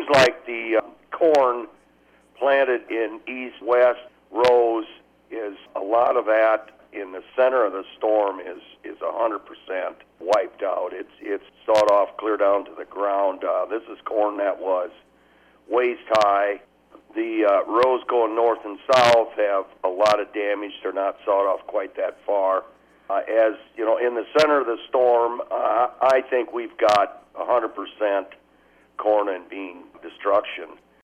seems like the corn planted in east-west rows is a lot of that in the center of the storm is 100% wiped out. It's sawed off clear down to the ground. This is corn that was waist high. The rows going north and south have a lot of damage. They're not sawed off quite that far. As you know, in the center of the storm, I think we've got 100% corn and bean destruction.